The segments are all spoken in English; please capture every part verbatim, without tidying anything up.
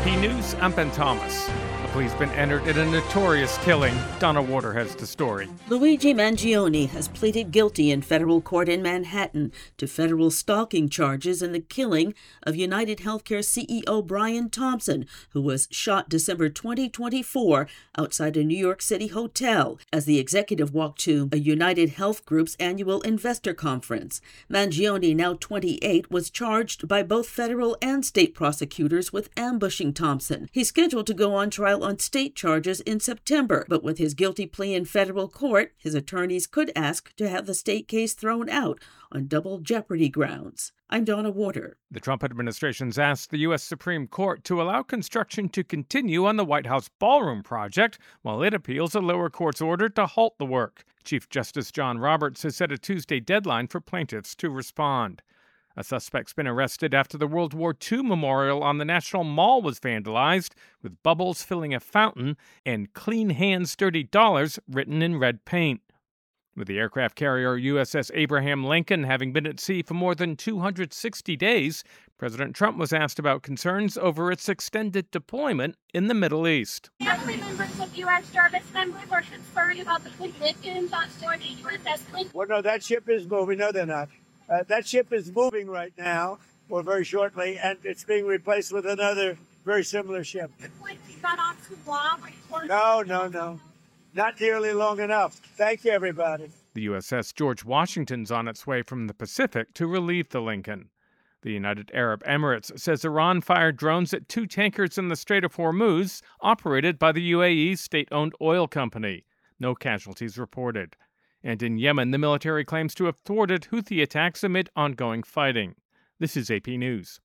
P News, I'm Ben Thomas. A plea's been entered in a notorious killing. Donna Warder has the story. Luigi Mangione has pleaded guilty in federal court in Manhattan to federal stalking charges in the killing of United Healthcare C E O Brian Thompson, who was shot December twenty twenty-four outside a New York City hotel as the executive walked to a United Health Group's annual investor conference. Mangione, now twenty-eight, was charged by both federal and state prosecutors with ambushing Thompson. He's scheduled to go on trial on state charges in September, but with his guilty plea in federal court, his attorneys could ask to have the state case thrown out on double jeopardy grounds. I'm Donna Warder. The Trump administration's asked the U S Supreme Court to allow construction to continue on the White House ballroom project while it appeals a lower court's order to halt the work. Chief Justice John Roberts has set a Tuesday deadline for plaintiffs to respond. A suspect's been arrested after the World War Two memorial on the National Mall was vandalized, with bubbles filling a fountain and "Clean Hands, Dirty Dollars" written in red paint. With the aircraft carrier U S S Abraham Lincoln having been at sea for more than two hundred sixty days, President Trump was asked about concerns over its extended deployment in the Middle East. Family members of U S service members are concerned about the conditions on board the U S S Lincoln. Well, no, that ship is moving. No, they're not. Uh, that ship is moving right now, or very shortly, and it's being replaced with another very similar ship. Not on too long. No, no, no. Not nearly long enough. Thank you, everybody. The U S S George Washington's on its way from the Pacific to relieve the Lincoln. The United Arab Emirates says Iran fired drones at two tankers in the Strait of Hormuz, operated by the U A E's state-owned oil company. No casualties reported. And in Yemen, the military claims to have thwarted Houthi attacks amid ongoing fighting. This is A P News.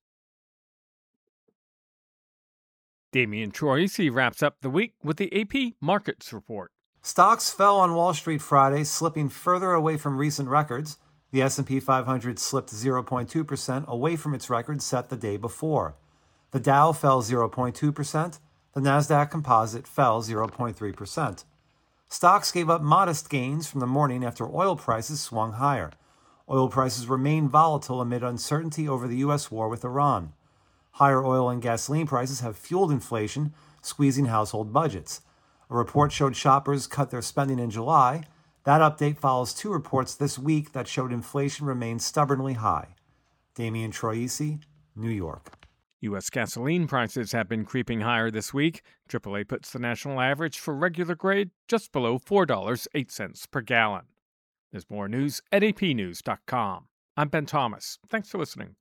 Damian Troisi wraps up the week with the A P Markets Report. Stocks fell on Wall Street Friday, slipping further away from recent records. The S and P five hundred slipped zero point two percent away from its record set the day before. The Dow fell zero point two percent. The Nasdaq Composite fell zero point three percent. Stocks gave up modest gains from the morning after oil prices swung higher. Oil prices remain volatile amid uncertainty over the U S war with Iran. Higher oil and gasoline prices have fueled inflation, squeezing household budgets. A report showed shoppers cut their spending in July. That update follows two reports this week that showed inflation remains stubbornly high. Damian Troisi, New York. U S gasoline prices have been creeping higher this week. triple A puts the national average for regular grade just below four dollars and eight cents per gallon. There's more news at A P news dot com. I'm Ben Thomas. Thanks for listening.